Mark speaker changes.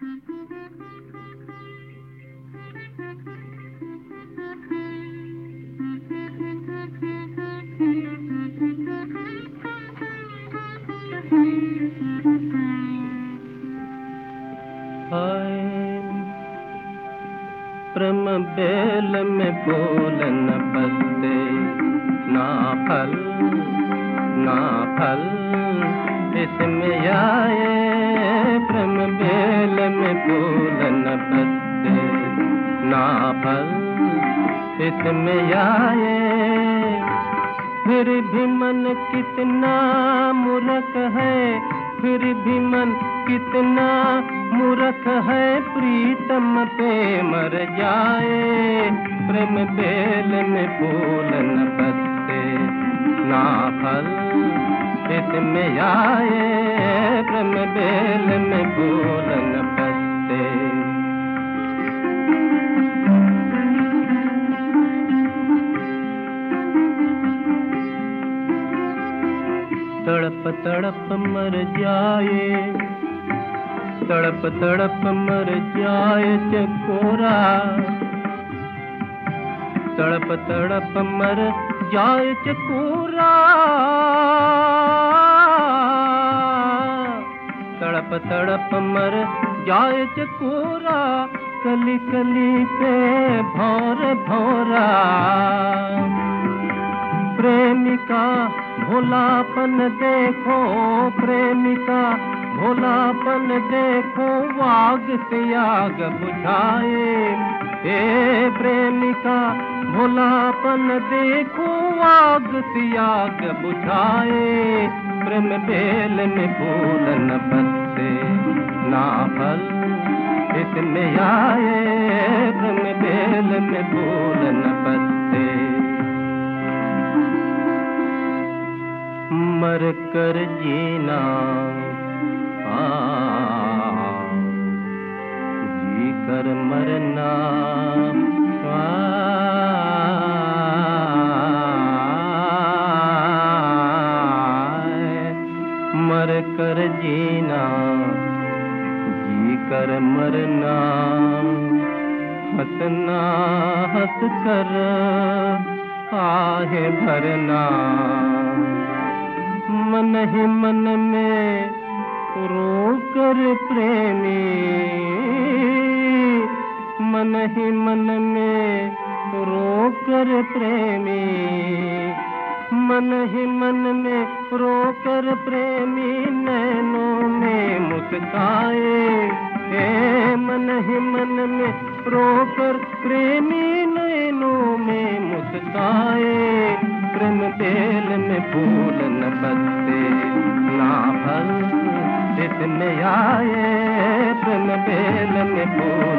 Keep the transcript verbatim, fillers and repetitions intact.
Speaker 1: प्रेम bell में फूल न बसते, ना फल ना फल इसमें आए। प्रेम बेल में फूल न बसते, ना फल इसमें आए। फिर भी मन कितना मूर्ख है, फिर भी मन कितना मूर्ख है, प्रीतम पे मर जाए। प्रेम बेल में फूल न बसते, ना फल इसमें आए। प्रेम बेल में फूल न बसते। तड़प तड़प मर जाए, तड़प तड़प मर जाए चकोरा, तड़प तड़प मर जाए चकोरा। तड़प तड़प मर जाए चकोरा, कली कली पे भौर भौरा। प्रेमिका भोलापन देखो, प्रेमिका भोलापन देखो, आग से आग बुझाए। ए प्रेमिका भोलापन देखो, आग से आग बुझाए। प्रेम बेल में फूल न बसते, ना फल इसमें आए। प्रेम बेल में फूल न बसते। मर कर जीना, आ, जी कर मरना, आ, मर कर जीना, जी कर मरना। हंसना हंस कर आहे भरना। मन ही मन में रोकर प्रेमी, मन ही मन में रोकर प्रेमी, मन ही मन में रोकर प्रेमी नैनों में मुस्काए। ए मन ही मन में रोकर प्रेमी नैनों में मुस्काए। प्रेम बेल में फूल न बसते, ना फल इसमें आए। प्रेम बेल में फूल